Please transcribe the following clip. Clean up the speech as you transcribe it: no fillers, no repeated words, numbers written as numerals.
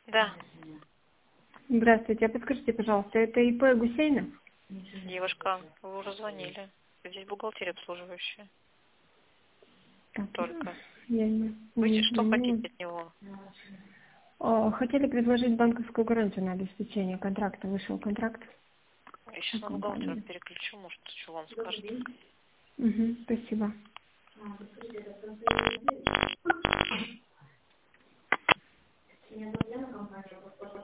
Да. Здравствуйте, а подскажите, пожалуйста, это ИП Гусейнов? Девушка, вы уже звонили. Здесь бухгалтерия обслуживающая. Так, Только. я Вы не что хотите звонила. от него? Хотели предложить банковскую гарантию на обеспечение контракта. Вышел контракт Я на сейчас на бухгалтера компанию. переключу, может, что вам скажет. Угу, спасибо.